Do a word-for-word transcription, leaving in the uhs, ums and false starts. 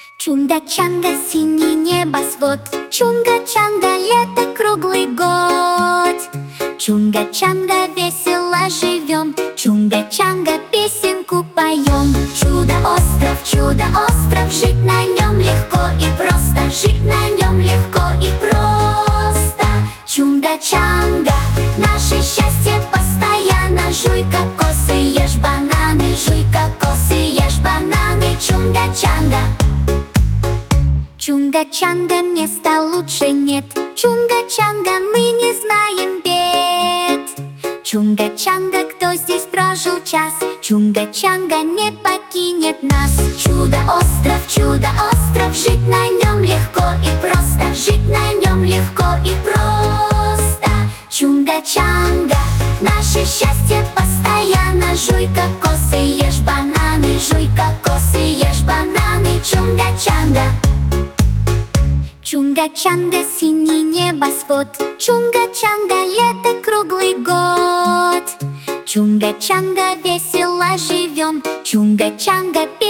Чунга-чанга, синий небосвод, Чунга-чанга, лето круглый год. Чунга-чанга, весело живем, Чунга-чанга, песенку поем. Чудо-остров, чудо-остров, жить на нем легко и просто, жить на нем легко и просто. Чунга-чанга, наше счастье постоянно. Жуй кокосы, ешь бананы, жуй кокосы, ешь бананы. Чунга-чанга. Чунга-чанга, места лучше нет, Чунга-чанга, мы не знаем бед. Чунга-чанга, кто здесь прожил час, Чунга-чанга не покинет нас. Чудо-остров, чудо-остров, жить на нем легко и просто, жить на нем легко и просто. Чунга-чанга, наше счастье постоянно. Жуй кокосы, ешь бананы, жуй кокосы, ешь бананы. Чунга-чанга. Чунга-чанга, синий небосвод, Чунга-чанга, лето круглый год. Чунга-чанга, весело живем, Чунга-чанга,